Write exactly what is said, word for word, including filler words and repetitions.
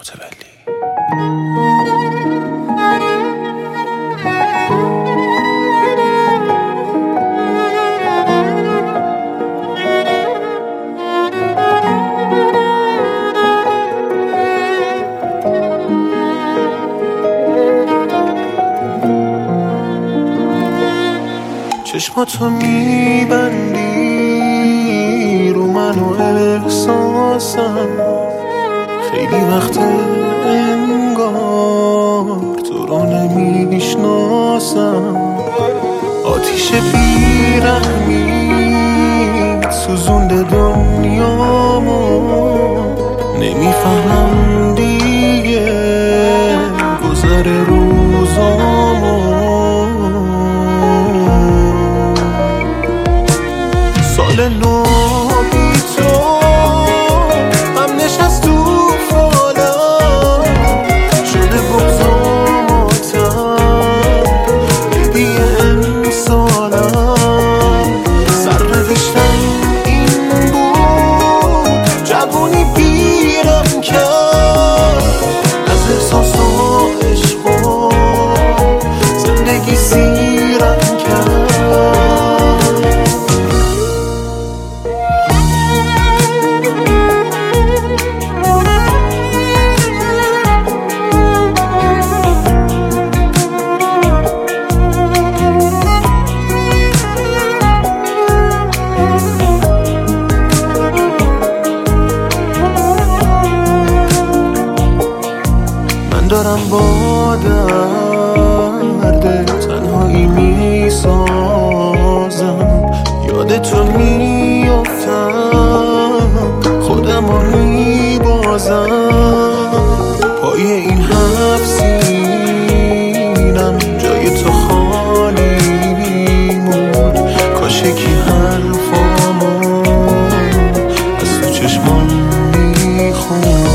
متولی. چشماتو میبندی رو من و احساسم، خیلی وقت انگار تو رو نمیشناسم. آتیش بیرحمی سوزونده دنیامو، نمیفهمم دیگه گذر روزامو. سال نو بی تو هم نشست تو فالم، شده بگذاماتم دیدی امسالم. سرنوشتم این بود جوونی پیرم کرد، از احساس و عشق و زندگی سیرم کرد. دارم با درد تنهایی میسازم، یاد تو میافتم خودم رو میبازم. پای این حرف سینم جای تو خالی میمون، کاش کی حرفامو از تو چشمان میخون.